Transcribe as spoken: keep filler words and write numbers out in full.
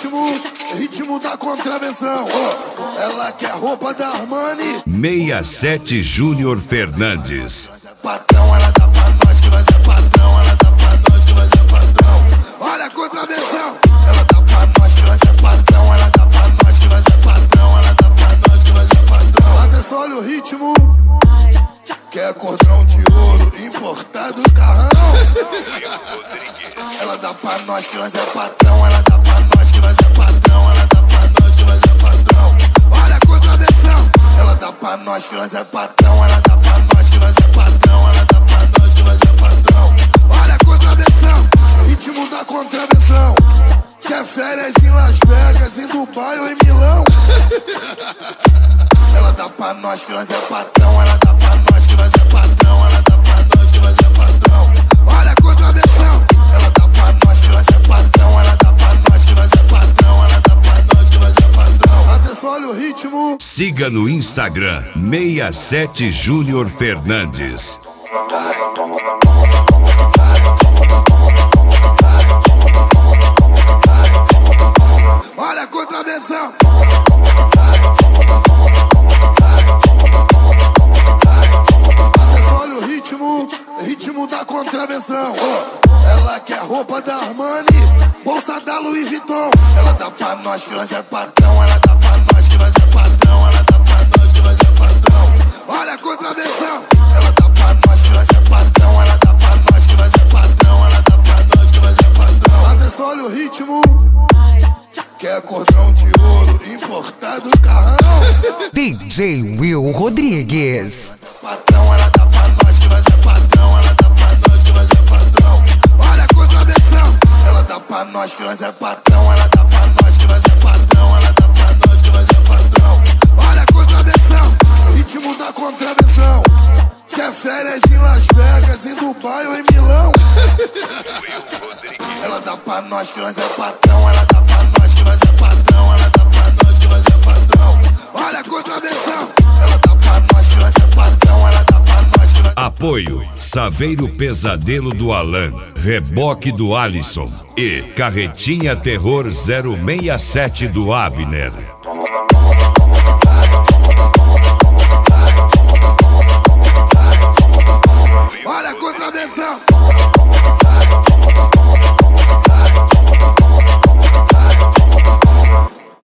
ritmo, ritmo da contravenção. Oh, ela quer roupa da Armani. sessenta e sete Júnior Fernandes. Patrão, ela dá pra nós que nós é patrão. Ela dá pra nós que nós é patrão. Olha a contravenção. Ela dá pra nós que nós é patrão. Ela dá pra nós que nós é patrão. Ela dá pra nós que nós é patrão. Atenção, olha o ritmo. Quer cordão de ouro importado carrão. Ela dá pra nós que nós é patrão. Ela dá pra nós que nós é patrão. Ela dá pra nós que nós é patrão. Olha a contravenção. Ela dá pra nós que nós é patrão. Ela dá pra nós que nós é patrão. Ela dá pra nós que nós é patrão. Olha a contravenção. Ritmo da contravenção. Quer férias em Las Vegas, em Dubai ou em Milão. Ela dá pra nós que nós é patrão. Ela dá pra nós que nós é patrão. Ela dá pra nós que nós é patrão. Olha a contravenção. Ela dá pra nós que nós é patrão. Ela dá pra nós que nós é patrão. Ela dá pra nós que nós é patrão. Atenção, olha o ritmo. Siga no Instagram sessenta e sete Júnior Fernandes. Olha a contravenção. Atenção, olha o ritmo, ritmo da contravenção. Oh, ela quer roupa da Armani, bolsa da Louis Vuitton. Ela dá pra nós que nós é patrão. Ela dá pra nós que nós é patrão. Ela dá pra nós que nós é patrão. Olha a contravenção. Ela dá pra nós que nós é patrão. Ela dá pra nós que nós é patrão. Ela dá pra nós que nós é patrão. Atenção, olha o ritmo. Quer cordão de ouro importado carrão. D J Will Rodrigues. Patrão, ela dá pra nós que nós é patrão. Ela dá pra nós que nós é patrão. Olha a contravenção. Ela dá pra nós que nós é patrão. Ela dá pra nós que nós é patrão. Ela dá pra nós que nós é patrão. Olha a contravenção. Ritmo da contravenção. Quer férias em Las Vegas, em Dubai ou em Milão. Ela dá pra nós que nós é patrão. Ela dá pra nós que nós é patrão. Ela dá pra nós que nós é patrão. Olha a contravenção. Ela dá pra nós que nós é patrão. Ela dá pra nós que nós... Apoio Saveiro Pesadelo do Alan, Reboque do Alisson e Carretinha Terror zero seis sete do Abner.